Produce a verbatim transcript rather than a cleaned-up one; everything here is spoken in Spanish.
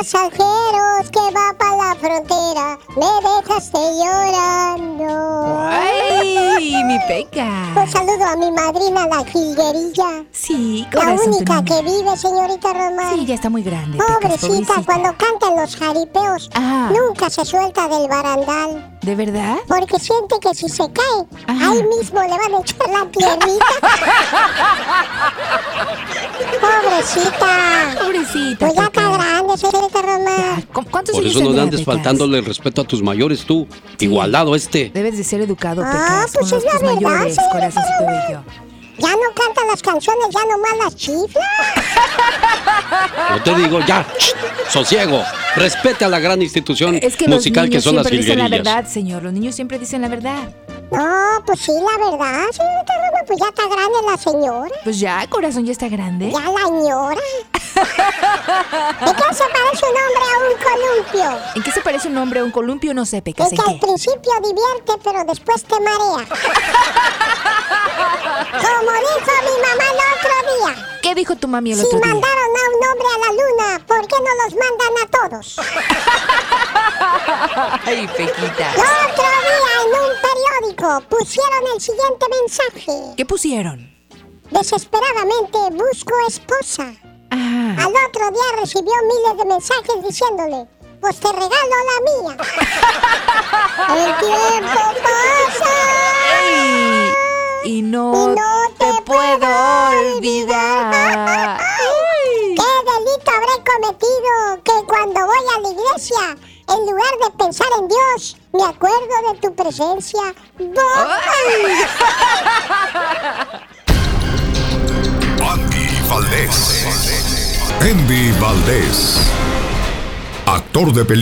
pasajeros que va para la frontera, me dejaste llorando. ¡Ay, mi peca! Un saludo a mi madrina, la jilguerilla. Sí, La corazón, única tu que niña. vive, señorita Román. Sí, ya está muy grande. Pecas, Pobrecita, pobrecita. cuando cantan los jaripeos, Ajá. nunca se suelta del barandal. ¿De verdad? Porque siente que si se cae, Ajá. ahí mismo le van a echar la tierrita. Pobrecita. Pobrecita. Pues ya Peca. está grande, señorita Román. Ya, ¿cu- ¿Cuántos Por años eso no tendrá, andes Pecas? faltándole el respeto a tus mayores, tú. Sí. Igualado este. Debes de ser educado, Ah, Pecas, pues con es los la tus verdad, mayores, señorita corazoncito Román. bello. Ya no canta las canciones, ya nomás las chifla. No te digo, ya, shh, sosiego. Respete a la gran institución Es que los musical que niños son las siempre dicen la jilguerillas. verdad, señor. Los niños siempre dicen la verdad. No, pues sí, la verdad, señorita Román, pues ya está grande la señora. Pues ya, corazón, ya está grande. Ya la ñora. ¿De qué se parece un hombre a un columpio? ¿En qué se parece un hombre a un columpio? No sé, De Pecas, que ¿en al qué? principio divierte, pero después te marea. Como dijo mi mamá el otro día. ¿Qué dijo tu mami el Si otro día? mandaron a un hombre a la luna, ¿por qué no los mandan a todos? Ay, Pequita. El otro día en un periódico pusieron el siguiente mensaje. ¿Qué pusieron? Desesperadamente busco esposa. Ah. Al otro día recibió miles de mensajes diciéndole, pues te regalo la mía. El tiempo pasa. Ey, y no, Y no te, te puedo puedo olvidar. Ay. ¿Qué delito habré cometido que cuando voy a la iglesia, en lugar de pensar en Dios, me acuerdo de tu presencia? ¡Voy! Andy Valdés. Andy Valdés. Actor de película.